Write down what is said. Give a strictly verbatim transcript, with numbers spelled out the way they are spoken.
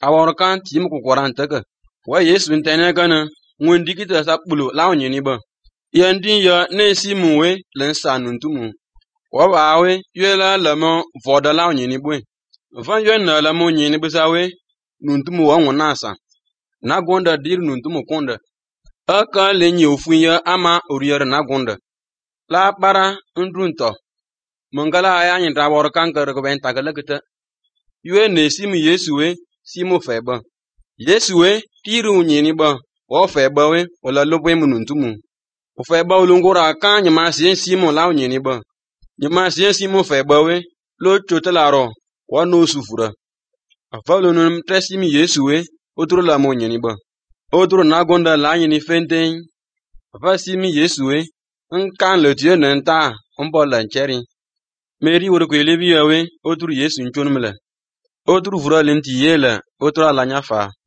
awor kan tim ku koran taka wa Yesu ntene kana ngundi kita sa bulu law nyini ba yandi ya ne simu we len sanuntumu wa bawe yela lamo voda law nyini bwe van yön na lamo nyini bisawe nuntumu wa ngunasa na gonda dir nuntumu konda aka le nyofunya ama uriyar na gonda la bara ndrunto mangala aya nyin ta wor kan ka ko ben tagala kita yue ne simu Yesu we simu feba Yesu we tiru nyini ba o feba we wala lobwe mununtumu o feba ulungura kan nyama sien simu law nyini ba nyama sien simu feba we lo chotelaro wa no sufura afalo num tresimi Yesu we otro la mo nyini ba otro na gonda la nyini fenten afa simi Yesu we nkan le tie nenta ombo la ncheri meri wor ko lebi yawe otro Yesu nchonmela otro vura lenti yela otro la nyafa